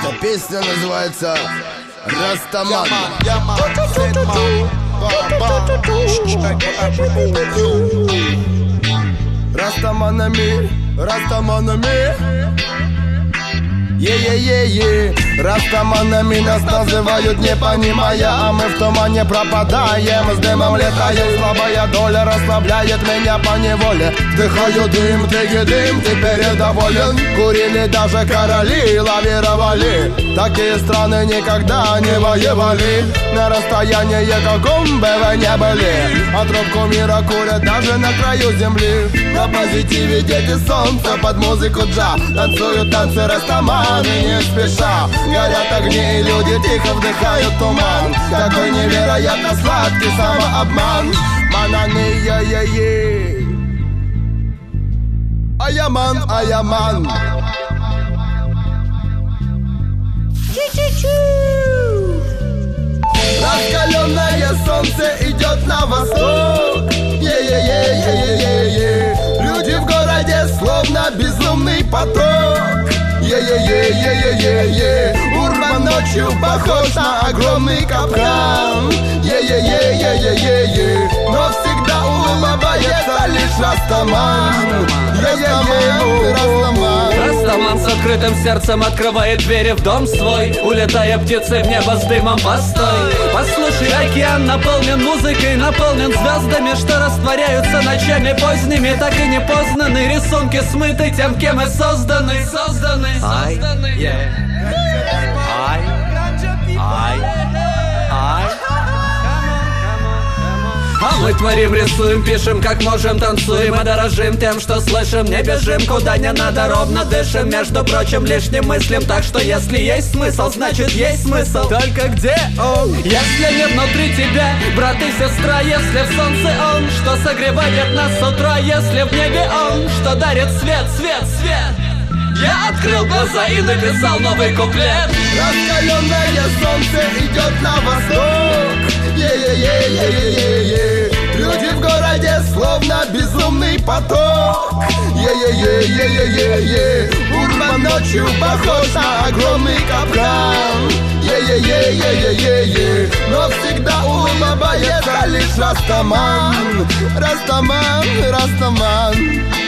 Эта песня называется «Растаман». Растаманами, растаманами. Е-е-е-е. Растаманами нас называют, не понимая, а мы в тумане пропадаем. С дымом летаем, слабая доля расслабляет меня поневоле. Вдыхаю дым, дым, теперь я доволен. Курили даже короли, лавировали. Такие страны никогда не воевали. На расстоянии каком бы вы не были. А трубку мира курят даже на краю земли. На позитиве дети солнца под музыку джа. Танцуют танцы растаманы не спеша. Горят огни и люди тихо вдыхают туман. Такой невероятно сладкий самообман. Мананы, я-я-е. Аяман, аяман. Раскаленное солнце идет на восток. Е-е-е-е-е-е. Люди в городе словно безумный поток. Е-е-е-е-е-е-е. Урбан ночью похож на огромный капкан. Е-е-е-е-е-е-е. Но всегда улыбается лишь Растаман. Е-е-е, Растаман. Растаман с открытым сердцем открывает двери в дом свой. Улетая птицей в небо с дымом постой. Послушай, океан наполнен музыкой, наполнен звездами, что растворяются ночами поздними, так и не познаны. Рисунки смыты тем, кем мы созданы. Ай, ай, ай, ай. А мы творим, рисуем, пишем, как можем, танцуем и дорожим тем, что слышим. Не бежим, куда не надо, ровно дышим. Между прочим, лишним мыслим. Так что если есть смысл, значит есть смысл. Только где он? Если не внутри тебя, брат и сестра. Если в солнце он, что согревает нас с утра. Если в небе он, что дарит свет, свет, свет. Я открыл глаза и написал новый куплет. Раскаленное солнце идет на восток. Е-е-е-е-е-е. Люди в городе словно безумный поток. Е-е-е-е-е-е-е. Урбан ночью похож на огромный капкан. Е-е-е-е-е-е-е. Но всегда улыбается лишь Растаман. Растаман, Растаман.